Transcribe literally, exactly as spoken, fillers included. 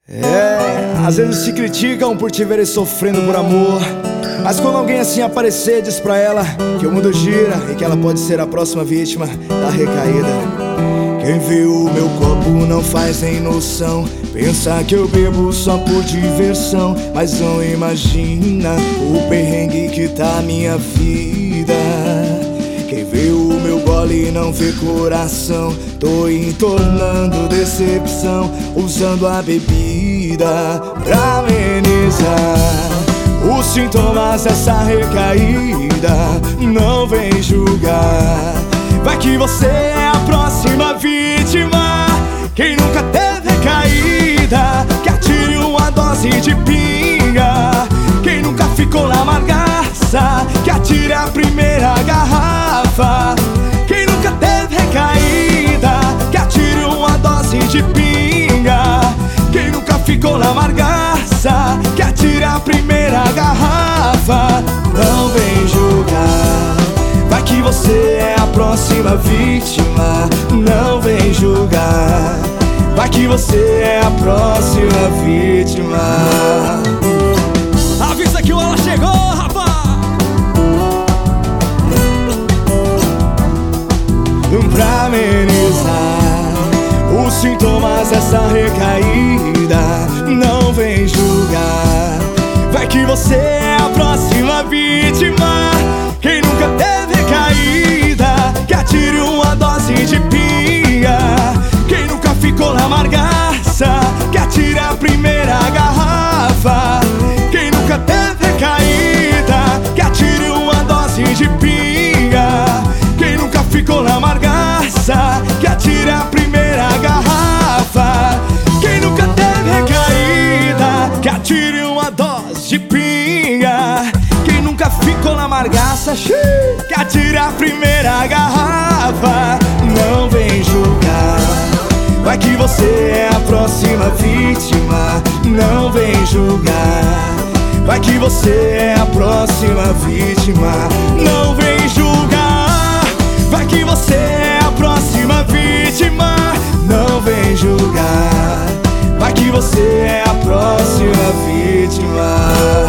É, às vezes te criticam por te verem sofrendo por amor, mas quando alguém assim aparecer, diz pra ela que o mundo gira e que ela pode ser a próxima vítima da recaída. Quem vê o meu copo não faz nem noção, pensa que eu bebo só por diversão, mas não imagina o perrengue que tá a minha vida. Quem vê o meu gole não vê coração, tô entornando decepção, usando a bebida pra amenizar os sintomas dessa recaída. Não vem julgar, vai que você é a próxima vítima. Quem nunca teve recaída, que atire uma dose de pinga. Quem nunca ficou na margaça, que atire a primeira garrafa. Quem nunca teve recaída, que atire uma dose de pinga. Quem nunca ficou na margaça, que atire a primeira garrafa. Não vem julgar, vai que você é a próxima vítima. Não vem julgar, vai que você é a próxima vítima. Avisa que o Ala chegou, rapaz! Pra amenizar os sintomas dessa recaída, não vem julgar, vai que você é a próxima vítima. Quem nunca teve recaída, que atire uma dose de pinga. Quem nunca ficou na margaça, que atire a primeira garrafa. Quem nunca teve recaída, que atire uma dose de pinga. Quem nunca ficou na margaça, que atire a primeira garrafa. Quem nunca teve recaída, que atire uma dose de pinga. Quem nunca ficou na margaça, que atire a primeira garrafa. Não vem julgar, vai que você é a próxima vítima. Não vem julgar, vai que você é a próxima vítima. Não vem julgar, vai que você é a próxima vítima. Não vem julgar, vai que você é a próxima vítima.